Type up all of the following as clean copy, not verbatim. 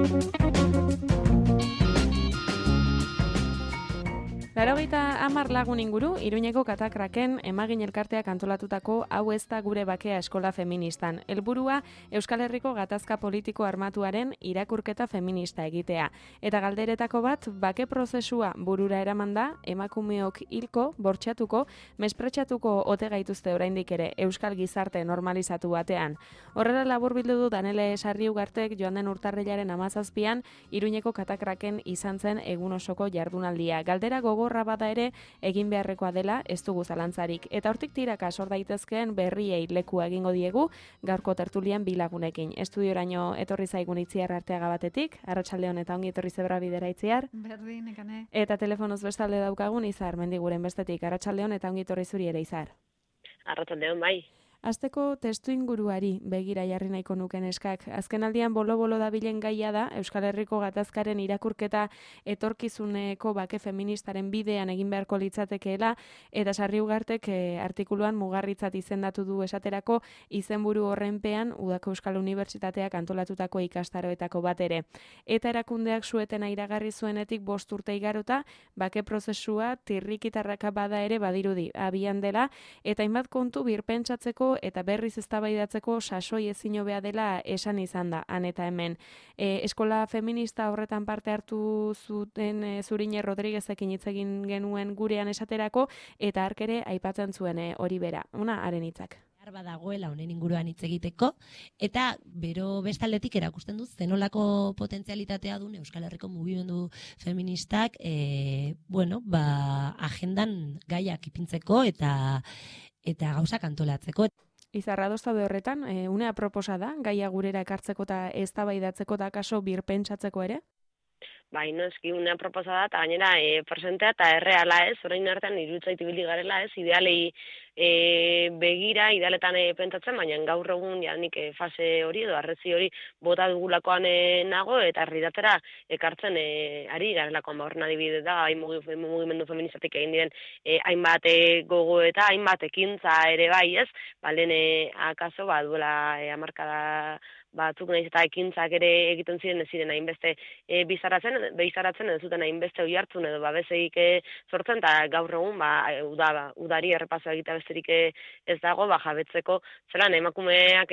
Hamar lagun inguru, Iruñeko Katakraken emagin elkarteak antolatutako Hau ez da gure bakea eskola feministan. Helburua Euskal Herriko gatazka politiko armatuaren irakurketa feminista egitea. Eta galderetako bat, bake prozesua burura eramanda, emakumeok hilko, bortxatuko, mespretxatuko ote gaituzte oraindik ere Euskal gizarte normalizatu batean. Horrela laburbildu du Danele Sarriugartek joan den urtarrilaren 17an Iruñeko Katakraken izan zen egun osoko jardunaldia. Galdera gogorra bada ere, egin beharrekoa dela ez dugu zalantzarik. Eta hortik tiraka sor daitezkeen berriei lekua egingo diegu gaurko tertulian bi lagunekin. Estudioraino etorri zaigun Itziar Arteaga batetik, arratsaldeon eta ongi etorri Zebra bidera Itziar. Berdin, nekane. Eta telefonoz bestalde daukagun Izar Mendiguren bestetik, arratsaldeon eta ongi etorri zuri ere Izar. Arratsaldeon bai. Azteko testu inguruari begira jarri nahiko nuken eskak. Azkenaldian bolo-bolo dabilen gaia da Euskal Herriko gatazkaren irakurketa etorkizuneko bake feministaren bidean egin beharko litzatekeela, eta Sarriugartek artikuluan mugarritzat izendatu du esaterako izenburu horrenpean Udako Euskal Unibertsitateak antolatutako ikastaroetako bat ere. Eta erakundeak suetena iragarri zuenetik 5 urte igarota, bake prozesua tirrikitarraka bada ere badirudi abian dela, eta hainbat kontu birpentsatzeko eta berriz eztabaidatzeko sasoi ezin hobea dela esan izan da, han eta hemen. Eskola feminista horretan parte hartu zuten Zurine Rodriguezekin hitz egin genuen gurean esaterako, eta hark ere aipatzen zuen hori bera. Ona, haren hitzak. Badagoela honen inguruan hitz egiteko, eta bero bestaldetik erakusten du zenolako potentzialitatea duen Euskal Herriko mugimendu feministak agendan gaiak ipintzeko eta gauzak antolatzeko. Izarra doztaude horretan, unea proposa da, gaia gurera ekartzeko eta eztabaidatzeko eta akaso birpentsatzeko ere? Bai, noski unea proposa da, eta gainera presentea eta erreala ez, orain artean irutzait ibili garela ez, idealei begira, idealetan pentsatzen, baina gaur egun nik fase hori edo arrezi hori bota dugulakoan nago, eta herridatera ekartzen ari garelakoan horren adibide da, mugimendu feministatik egin diren hainbat gogo eta hainbat ekintza ere bai ez, balen akaso duela hamarkada batzuk nahiz eta ekintzak ere egiten ziren ez ziren hainbeste beizaratzen ez zuten hainbeste oihartzun edo babesik sortzen, eta gaur egun udari errepaso egitea besterik ez dago jabetzeko zelan emakumeak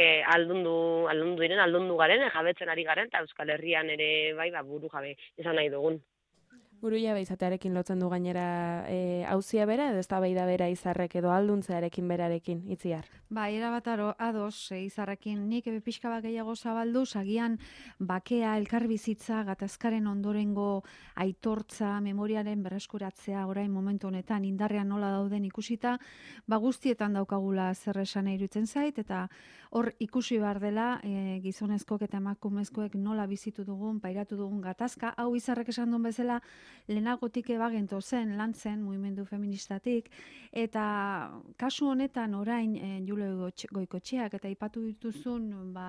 aldundu garen, jabetzen ari garen, eta Euskal Herrian ere bai buru jabe izan nahi dugun. Buruia izatearekin lotzen du gainera auzia bera edo eztabaida bera Izarrek edo alduntzearekin berarekin, Itziar? Bai, erabat ados Izarrekin nik pixka bat gehiago zabaldu, agian bakea, elkarbizitza, gatazkaren ondorengo aitortza, memoriaren berreskuratzea orain momentu honetan indarrean nola dauden ikusita, guztietan daukagula zer esan iruditzen zait, eta hor ikusi behar dela gizonezkoek eta emakumezkoek nola bizitu dugun, pairatu dugun gatazka, hau Izarrek esan duen bezala, lehenagotik ebagento zen, lantzen, mugimendu feministatik, eta kasu honetan orain Jule Goikotxeak eta aipatu dituzun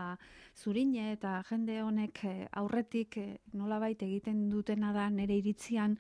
Zurine eta jende honek aurretik nolabait egiten dutena da nere iritzian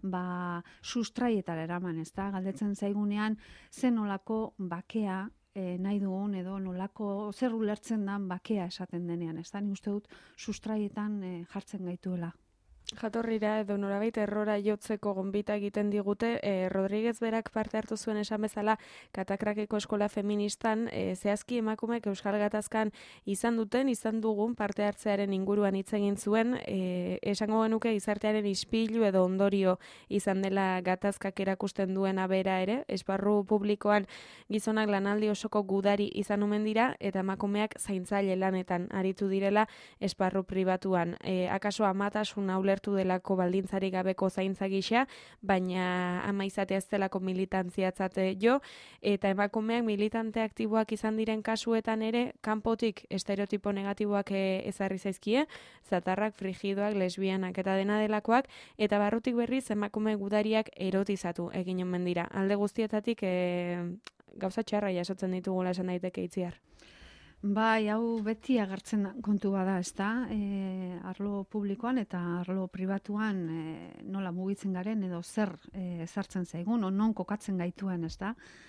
sustraietara eraman, ezta? Galdetzen zaigunean zen nolako bakea nahi dugun edo nolako zer ulertzen dan bakea esaten denean, ezta? Ni uste dut sustraietan jartzen gaituela. Jatorrira edo norabait errora jotzeko gonbita egiten digute, Rodríguez berak parte hartu zuen esan bezala Katakrakeko eskola feministan, zehazki emakumeek Euskal Gatazkan izan dugun parte hartzearen inguruan hitz egin zuen, esango genuke gizartearen ispilu edo ondorio izan dela gatazkak erakusten duena bera ere, esparru publikoan gizonak lanaldi osoko gudari izan omen dira, eta emakumeak zaintzaile lanetan aritu direla esparru pribatuan. Akaso amatasun ulertu delako baldintzarik gabeko zaintza gisa, baina ama izatea ez delako militantziatzat jo, eta emakumeak militante aktiboak izan diren kasuetan ere, kanpotik estereotipo negatiboak ezarri zaizkie, zatarrak, frigidoak, lesbianak eta dena delakoak, eta barrutik berriz emakume gudariak erotizatu egin omen dira. Alde guztietatik gauza txarra jasotzen ditugula esan daiteke Itziar. Bai, hau beti agertzen kontu bada, ezta? Arlo publikoan eta arlo pribatuan nola mugitzen garen edo zer ezartzen zaigun, non kokatzen gaituen, ezta?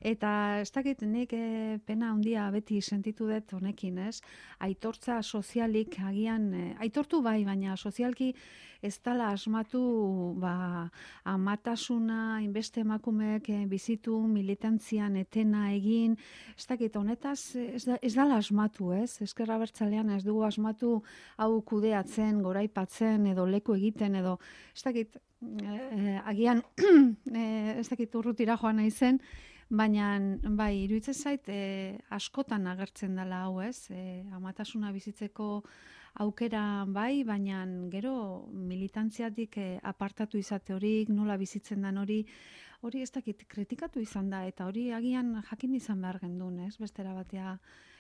Eta ez dakit nik pena handia beti sentitu dut honekin, ez? Aitortza sozialik agian, aitortu bai, baina sozialki ez dala asmatu amatasuna, inbeste emakumeek bizitu, militantzian etena egin, ez dakit honetaz ez dala asmatu, ez? Ezker Abertzalean ez dugu asmatu hau kudeatzen, goraipatzen edo leku egiten edo ez dakit agian ez dakit urrutira joan naizen, baina bai, iruditzen zait askotan agertzen dela hau, ez? Amatasuna bizitzeko aukera bai, baina gero militantziatik apartatu izate horik, nola bizitzen den hori ez dakit kritikatu izan da, eta hori agian jakin izan behar gendun, ez? Bestera batea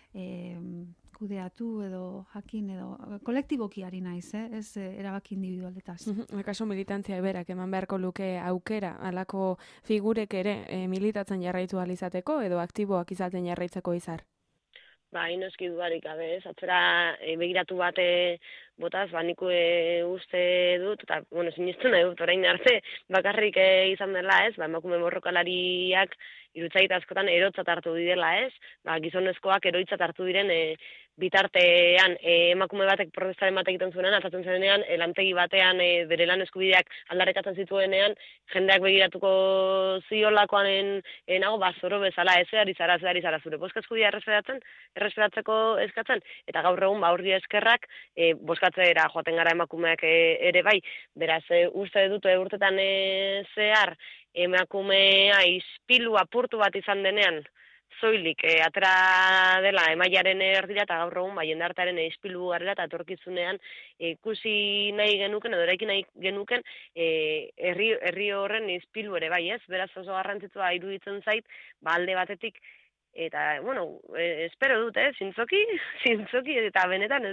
kudeatu edo jakin edo kolektiboki ari naiz, ez erabaki individualetaz. Akaso militantzia berak eman beharko luke aukera halako figurek ere militatzen jarraitu ahal izateko edo aktiboak izaten jarraitzeko izar? Ba, inoski dudarik gabe, ez? Atzera begiratu botaz, nik uste dut, eta, sinistu nahi dut, orain arte, bakarrik izan dela, ez? Emakume borrokalariak irutzait askotan erotzat hartu direla, ez? Gizonezkoak eroitzat hartu diren bitartean emakume batek protestaren bat egiten zuenean, atatzen zenean, lantegi batean bere lan eskubideak aldarrikatzen zituenean, jendeak begiratuko ziolakoan nago, zoro bezala, ez ari zara zure boska eskubidea errespetatzeko eskatzen, eta gaur egun horri eskerrak boskatzera joaten gara emakumeak ere bai, beraz uste dut urtetan zehar emakumea ispilu apurtu bat izan denean, zoilik atera dela emaiaren erdira eta gaur egun jendartearen ispilu garela eta etorkizunean ikusi nahi genuken edo eraiki nahi genuken herri horren ispilu ere bai, ez? Beraz oso garrantzitsua iruditzen zait, alde batetik eta, espero dut, zintzoki, eta benetan,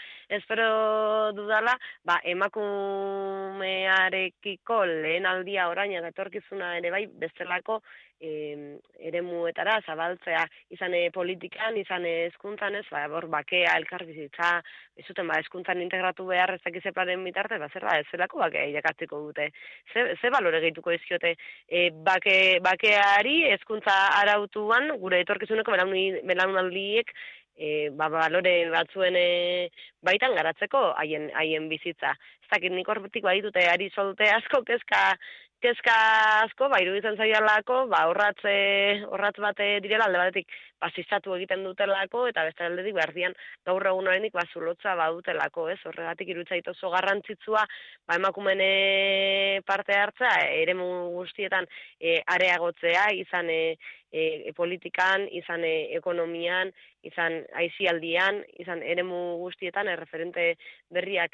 espero dudala, emakumearekiko lehen aldia orain eta etorkizuna ere bai, bestelako eremuetara zabaltzea, izan politikan, izan hezkuntzan, bakea, elkarbizitza, ez zuten, hezkuntzan integratu behar ez dakize planen bitartez, zer da, ez zelako bakea irakatzeko dute. Ze balore gehituko izkiote bakeari, hezkuntza arautuan, gure etorkizuneko belaunaldiek balore batzuen baitan garatzeko haien bizitza. Ez dakit nik horretik baditute ari soldute asko kezka asko, iruditzen zaialako, horratz bat direla alde batetik sistatu egiten dutelako, eta beste aldetik behar dian gaur egun horrenik zulotza badutelako, ez? Horregatik iruditzen oso garrantzitsua emakumen parte hartza, eremu guztietan areagotzea, izan politikan, izan ekonomian, izan aisialdian, izan eremu guztietan, erreferente berriak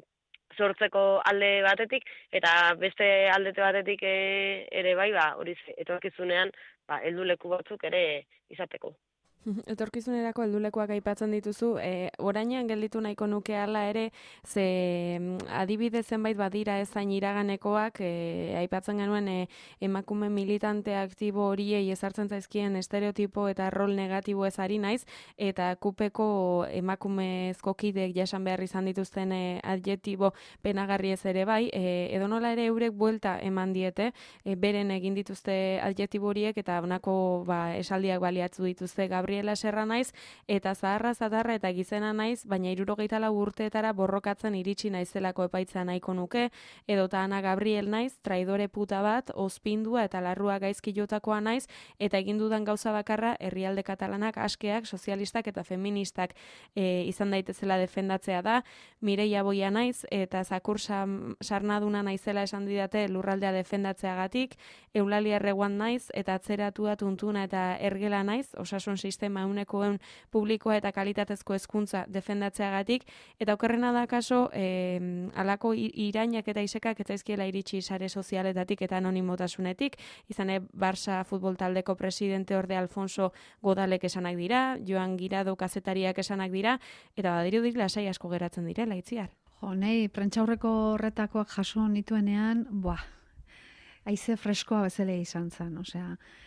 sortzeko alde batetik, eta beste aldete batetik ere bai, hori etorkizunean helduleku batzuk ere izateko. Etorkizunerako heldulekuak aipatzen dituzu, orainean gelditu nahiko nuke hala ere, ze adibide zenbait badira ezain iraganekoak, aipatzen genuen emakume militante aktibo horiei ezartzen zaizkien estereotipo eta rol negatibo ez ari naiz, eta kupeko emakumezko kideek jasan behar izan dituzten adjektibo penagarri ez ere bai, edonola ere eurek buelta eman diete, beren egin dituzte adjektibo horiek, eta honako esaldiak baliatzu dituzte Gabriela Serra naiz, eta zaharra zatarra eta gizena naiz, baina 74 urteetara borrokatzen iritsi naizelako epaitza nahiko nuke, edota Ana Gabriel naiz, traidore puta bat, ospindua eta larrua gaizki jotakoa naiz, eta egin dudan gauza bakarra herrialde katalanak, askeak, sozialistak eta feministak izan daitezela defendatzea da, Mireia Boia naiz, eta zakur sarnaduna naizela esan didate lurraldea defendatzeagatik, Eulalia Erreguan naiz, eta atzeratua tuntuna eta ergela naiz, osasun sistema 100% publikoa eta kalitatezko hezkuntza defendatzeagatik, eta okerrena da kaso, alako irainak eta isekak ez zaizkiela iritsi sare sozialetatik eta anonimotasunetik, izan Barça futbol taldeko presidente orde Alfonso Godalek esanak dira, Joan Girado kazetariak esanak dira, eta badirudik lasai asko geratzen direla, Itziar. Nei, prentxaurreko horretakoak jaso nituenean, haize freskoa bezala izan zen, osea,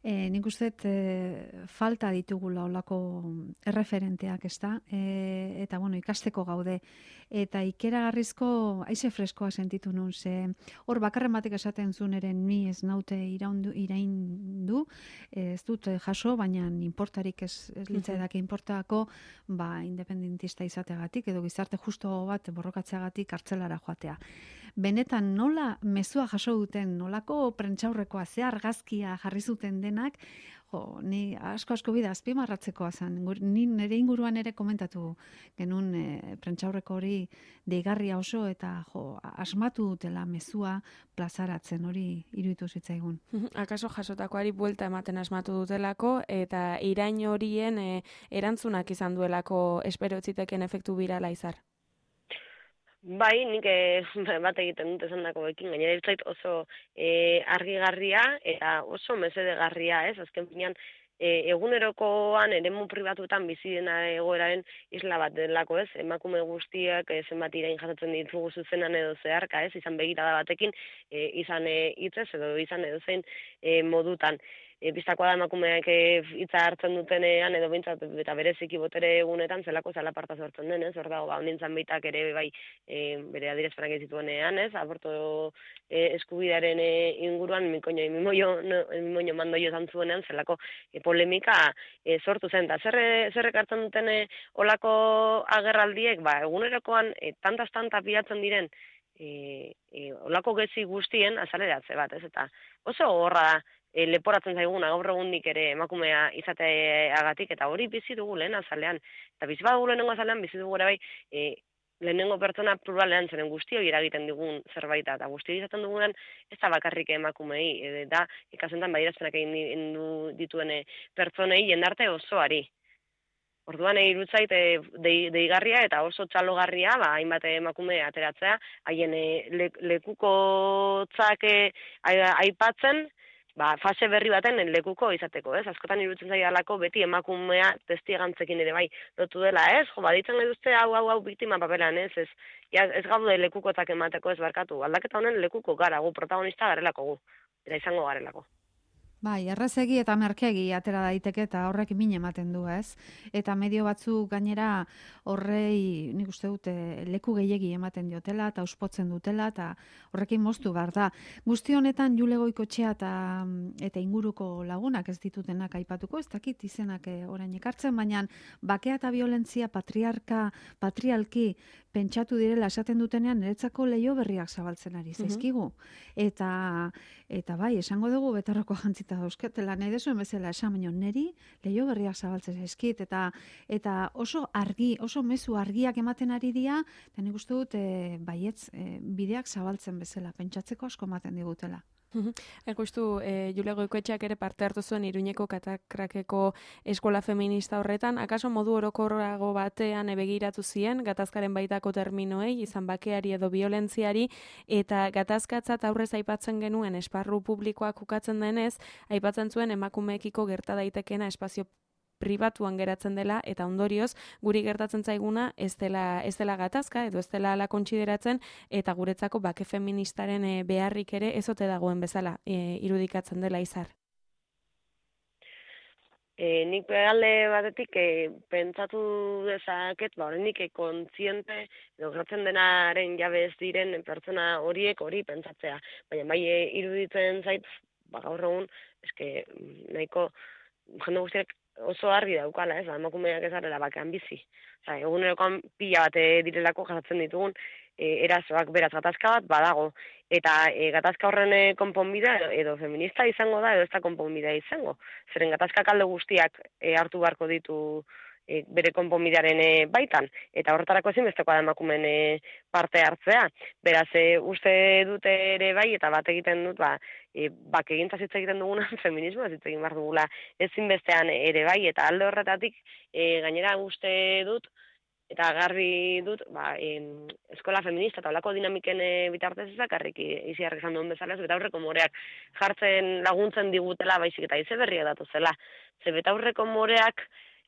Nik uste falta ditugula olako erreferenteak, ez da? Eta, bueno, ikasteko gaude. Eta ikeragarrizko haize freskoa sentitu nun, ze hor bakarren batek esaten zuen eren ni ez naute iraindu, ez dut jaso, baina inportarik ez litzaidake inportako, independentista izateagatik, edo gizarte justo bat borrokatzeagatik kartzelara joatea. Benetan nola mezua jaso duten, nolako prentsaurrekoa, ze argazkia jarri zuten denak, ni asko bida azpimarratzekoa zen. Ni nire inguruan ere komentatu genuen prentsaurreko hori deigarria oso eta asmatu dutela mezua plazaratzen, hori iruditu zitzaigun. Akaso jasotakoari buelta ematen asmatu dutelako eta irain horien erantzunak izan duelako espero zitekeen efektu birala izar. Bai, nik bat egiten dut esan dakoekin, gainera irutzait oso argigarria eta oso mesedegarria, ez? Azken finean, egunerokoan eremu pribatuetan bizi dena egoeraren isla bat delako, ez? Emakume guztiak zenbat irain jasatzen ditugu zuzenan edo zeharka, ez? Izan begirada batekin, izan hitzez edo izan edo zein modutan. Bistakoa da emakumeak hitza hartzen dutenean edo bintzat eta bereziki botere egunetan zelako zalaparta sortzen den, ez? Hor dago, honintzan baitak ere bai bere adierazpenak ez zituenean, ez? Aborto eskubidearen inguruan mimoio mandoio izan zuenean zelako polemika sortu zen. Eta zerrek hartzen duten olako agerraldiek, egunerokoan tanta pilatzen diren olako gezi guztien azaleratze bat, ez? Eta oso horra da. Leporatzen zaiguna gaur egundik ere emakumea izateagatik eta hori bizi dugu lehen azalean. Eta bizi badugu lehenengo azalean bizi dugu ere bai lehenengo pertsona pluralean zeren guztioi eragiten digun zerbait eta guztioi izaten dugunean ez da bakarrik emakumei da ikasentan badirazpenak egin dituen pertsonei jendarte osoari. Orduan irutzait deigarria eta oso txalogarria hainbat emakume ateratzea haien lekukotzak aipatzen fase berri baten lekuko izateko, ez? Askotan iruditzen zaidalako beti emakumea testigantzekin ere bai lotu dela, ez? Baditzen gaituzte hau biktima paperan, ez? Ez gaude lekukotzak emateko ez barkatu. Aldaketa honen lekuko gara, gu protagonista garelako gu, eta izango garelako. Bai, errezegi eta merkegi atera daiteke eta horrek min ematen du, ez? Eta medio batzuk gainera horrei, nik uste dut, leku gehiegi ematen diotela eta uspotzen dutela eta horrekin moztu behar da. Guzti honetan Jule Goikoetxea eta inguruko lagunak ez ditutenak aipatuko, ez dakit izenak orain ekartzen, baina bakea eta violentzia patrialki pentsatu direla esaten dutenean niretzako leiho berriak zabaltzen ari zaizkigu. Eta bai, esango dugu betarroko jantzita dauzketela, nahi desuen bezala esan, baino neri leiho berriak zabaltzen zaizkit, eta oso argi, oso mezu argiak ematen ari dira, eta nik uste dut baietz bideak zabaltzen bezala, pentsatzeko asko ematen digutela. Justu, Jule Goikoetxeak ere parte hartu zuen Iruñeko Katakrakeko eskola feminista horretan, akaso modu orokorrago batean begiratu zien, gatazkaren baitako terminoei, izan bakeari edo violentziari, eta gatazkatzat aurrez aipatzen genuen esparru publikoak ukatzen denez, aipatzen zuen emakumeekiko gerta daitekena espazio pribatuan geratzen dela eta ondorioz guri gertatzen zaiguna ez dela gatazka edo ez dela ala kontsideratzen eta guretzako bake feministaren beharrik ere ez ote dagoen bezala irudikatzen dela izar. Nik alde batetik pentsatu dezaket, oraindik kontziente edo gertatzen denaren jabe ez diren pertsona horiek hori pentsatzea. Baina bai iruditzen zait, gaur egun nahiko jende guztiak oso argi daukala, ez? Emakumeak ez garela bakean bizi. Egunerokoan pila bat direlako jasatzen ditugun erasoak beraz gatazka bat badago. Eta gatazka horren konponbidea edo feminista izango da edo ez da konponbidea izango. Zeren gatazkak alde guztiak hartu beharko ditu bere konponbidearen baitan. Eta horretarako ezinbestekoa da emakumeen parte hartzea. Beraz, uste dute ere bai, eta bat egiten dut, bakegintza hitz egiten duguna feminismoa hitz egin behar dugula ezinbestean ere bai, eta alde horretatik gainera uste dut, eta garbi dut, eskola feminista eta olako dinamiken bitartez ezakarrik iziarrik izan duen bezala, betaurreko moreak jartzen laguntzen digutela baizik eta ize berriak datu zela. Betaurreko moreak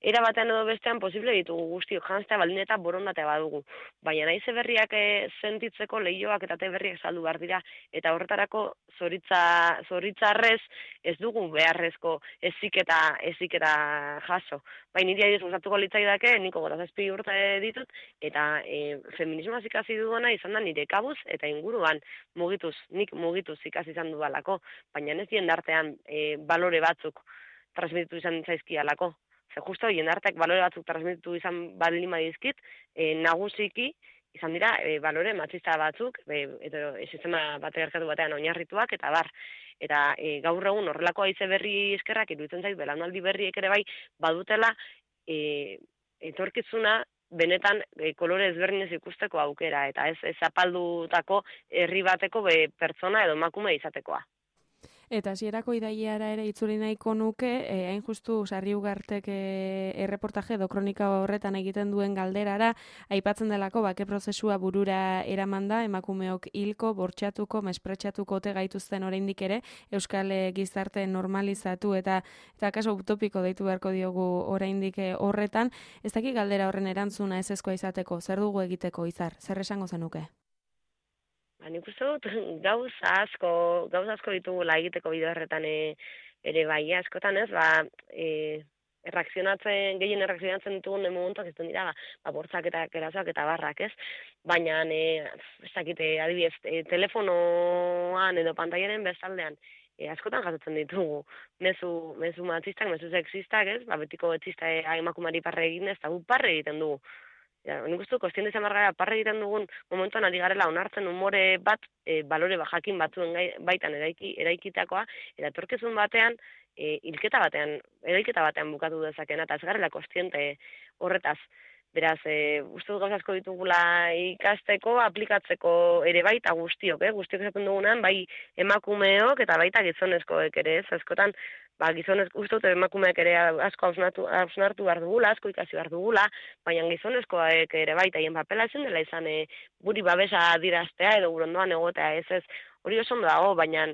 era batean edo bestean posible ditugu guztiok janztea baldin eta borondatea badugu. Baina naize berriak sentitzeko lehioak eta te berriak saldu behar dira, eta horretarako zoritzarrez ez dugu beharrezko eziketa jaso. Baina niri adiz gustatuko litzaidake, niko 7 urte ditut, eta feminismoaz ikasi dudana izan da nire kabuz eta inguruan nik mugituz ikasi izan dudalako, baina ez jendartean balore batzuk transmititu izan zaizkialako. Ze justo jendarteak balore batzuk transmititu izan baldin badizkit, nagusiki izan dira balore matxista batzuk, sistema patriarkatu batean oinarrituak eta bar. Eta gaur egun horrelako haize berri eskerrak iruditzen zait belaunaldi berriek ere bai badutela etorkizuna benetan kolore ezberdinez ikusteko aukera, eta ez apaldutako herri bateko pertsona edo emakume izatekoa. Eta hasierako idaiara ere itzuli nahiko nuke, hain justu Sarri Ugartek erreportaje edo kronika horretan egiten duen galderara, aipatzen delako bake prozesua burura eramanda, emakumeok hilko, bortxatuko, mespretxatuko ote gaituzten oraindik ere, euskal gizarte normalizatu eta kaso utopiko deitu beharko diogu oraindik horretan. Ez daki galdera horren erantzuna ezezkoa izateko, zer dugu egiteko Izar, zer esango zenuke? Nik uste dut gauza asko ditugula egiteko bide horretan ere bai, askotan ez, gehien erreakzionatzen ditugun momentuak ez dira, bortzak eta erasoak eta barrak, ez? Baina, ez dakite, adibidez, telefonoan edo pantailaren bestaldean, askotan jasotzen ditugu, mezu matxistak, mezu sexistak, ez? Betiko etxista emakumari parre egin ez, eta gu parre egiten dugu. Nik uste kostien izan barra parre egiten dugun momentuan ari garela onartzen umore bat balore jakin batzuen baitan eraikitakoa, eta etorkizun batean, eraiketa batean bukatu dezakena, eta ez garela kostiente horretaz. Beraz, uste dut gauza asko ditugula ikasteko, aplikatzeko ere baita guztiok esaten dugunan, bai emakumeok eta baita gizonezkoek ere, ez askotan, uste dut emakumeak ere asko hausnartu behar dugula, asko ikasi behar dugula, baina gizonezkoek ere baita hien papela ezin dela izan buri babesa adiraztea edo burondoan egotea, ez hori oso ondo dago, baina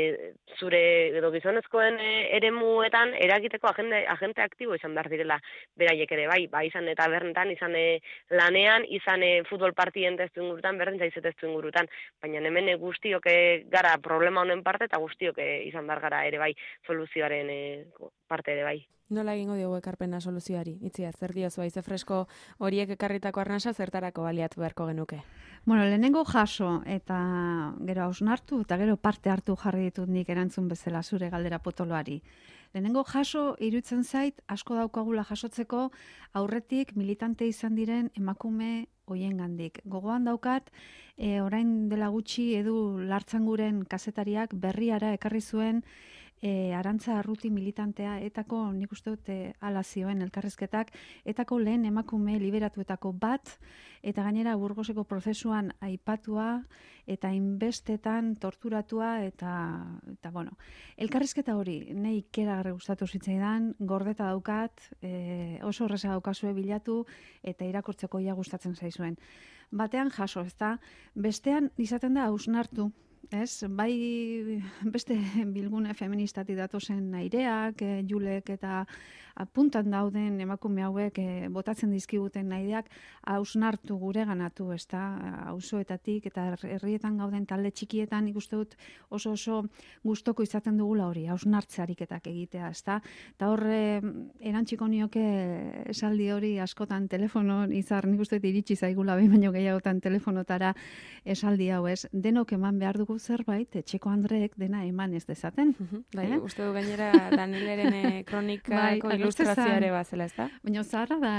zure edo gizonezkoen eremuetan eragiteko agente aktibo izan behar direla beraiek ere bai izan eta bernetan, izan lanean, izan futbol partien testu ingurutan, berdin zaize testu ingurutan, baina hemen guztiok gara problema honen parte eta guztiok izan behar gara ere bai soluzioaren parte ere bai. Nola egingo diogu ekarpena soluzioari? Itziar, zer diozu haize fresko horiek ekarritako arnasa zertarako baliatu beharko genuke? Bueno, lehenengo jaso eta gero hausnartu eta gero parte hartu jarri ditut nik erantzun bezala zure galdera potoloari. Lehenengo jaso iruditzen zait asko daukagula jasotzeko aurretik militante izan diren emakume hoiengandik. Gogoan daukat, orain dela gutxi Edu Lartzanguren kazetariak berriara ekarri zuen Arantza Arruti militantea etako nik uste dut hala zioen elkarrizketak, etako lehen emakume liberatuetako bat, eta gainera Burgoseko prozesuan aipatua eta inbestetan torturatua eta bueno, elkarrizketa hori nei ikeragarri gustatu zitzaidan, gordeta daukat, oso horreza daukazue bilatu eta irakurtzeko ia gustatzen zaizuen. Batean jaso, ezta? Bestean izaten da hausnartu. Ez, bai beste bilgune feministati datozen aireak, Julek eta apuntan dauden emakume hauek botatzen dizkiguten naideak hausnartu gure ganatu, ez da, auzoetatik eta herrietan gauden talde txikietan ikuste dut oso gustoko izaten dugula hori, hausnartze ariketak egitea, ez da, eta horre erantziko nioke esaldi hori askotan telefonon, Izar, nik uste dut iritsi zaigula behin baino gehiagotan telefonotara esaldi hau, ez, denok eman behar dugu zerbait, Etxeko Andreek dena eman ez dezaten. Bai, uste du gainera Danileren kronikako ilustrazioa ere bazela, ez da? Baina zaharra da,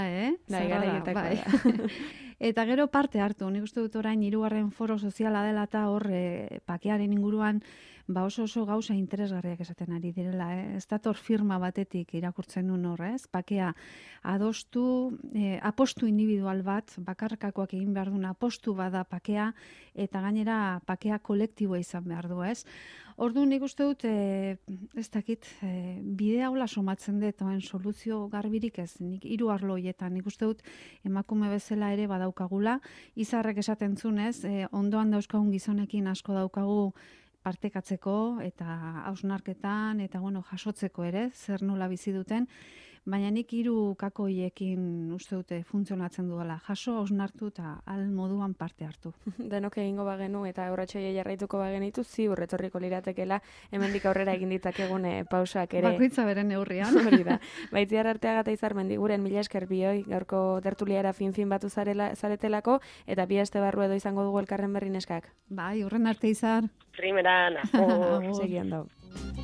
Bai. Eta gero parte hartu, nik uste dut orain 3. foro soziala dela eta hor pakearen inguruan oso gauza interesgarriak esaten ari direla, ez dator firma batetik irakurtzen nuen hor, ez? Pakea adostu, apostu individual bat, bakarkakoak egin behar duen apostu bada pakea, eta gainera pakea kolektiboa izan behar du, ez? Orduan nik uste dut, ez dakit, bidea hola somatzen dut, soluzio garbirik ez, nik 3 arlo hoietan, nik uste dut emakume bezala ere badaukagula, Izarrek esaten zunez, ondoan dauzkagun gizonekin asko daukagu partekatzeko eta hausnarketan eta jasotzeko ere, zer nola bizi duten, baina nik 3 kakoiekin uste dute funtzionatzen duela. Jaso, hausnartu eta al moduan parte hartu. Denok egingo bagenu eta aurratxoia jarraituko bagenitu, ziur etorriko liratekela hemendik aurrera egin ditzakegun pausak ere. Bakoitza beren neurrian. Hori da. Baitziar Arteaga eta Izarmendi guren mila esker bioi, gaurko tertuliara fin batu zaretelako, eta bi aste barru edo izango dugu elkarren berri neskak. Bai, urren arte Izar. Primeran, Segian dau.